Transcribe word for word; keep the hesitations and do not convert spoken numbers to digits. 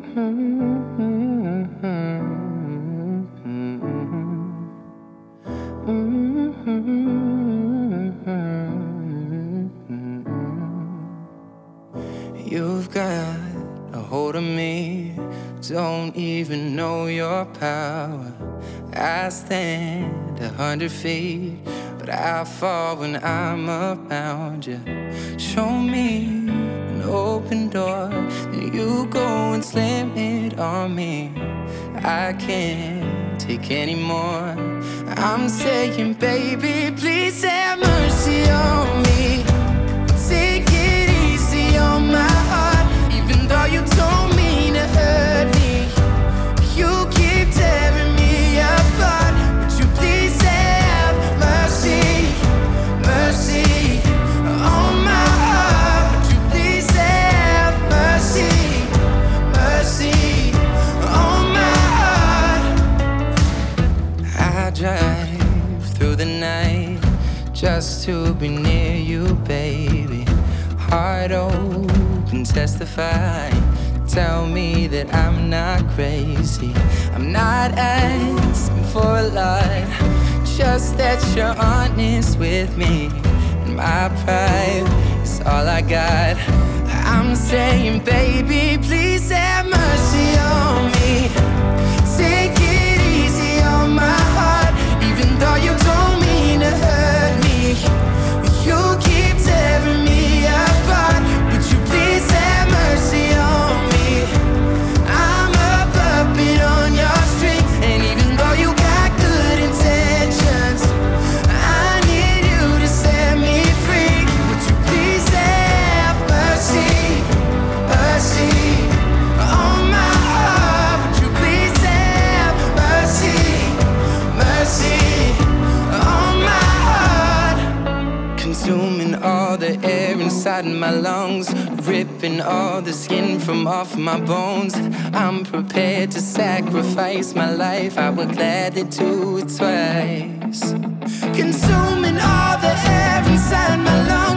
You've got a hold of me, don't even know your power. I stand a hundred feet, but I fall when I'm around you. Show me an open door, then you go and slam it on me. I can't take any more. I'm saying, baby, please have mercy on me. Take it easy on my heart, even though you don't mean to hurt me. You keep tearing me apart. Would you please have mercy, mercy on my heart? Would you please have mercy, mercy on my heart? I drive through the night just to be near you, baby. Heart open, testify. Tell me that I'm not crazy. I'm not asking for a lot, just that you're honest with me. And my pride is all I got. I'm saying, baby, please have mercy on me. Take it easy on my heart, even though you don't mean to hurt me. You keep tearing me apart. Would you please have mercy on me? I'm a puppet on your string, and even though you got good intentions, I need you to set me free. Would you please have mercy, mercy on my heart? Would you please have mercy, mercy on my heart? Consuming all the air inside my lungs, ripping all the skin from off my bones. I'm prepared to sacrifice my life, I would gladly do it twice. Consuming all the air inside my lungs,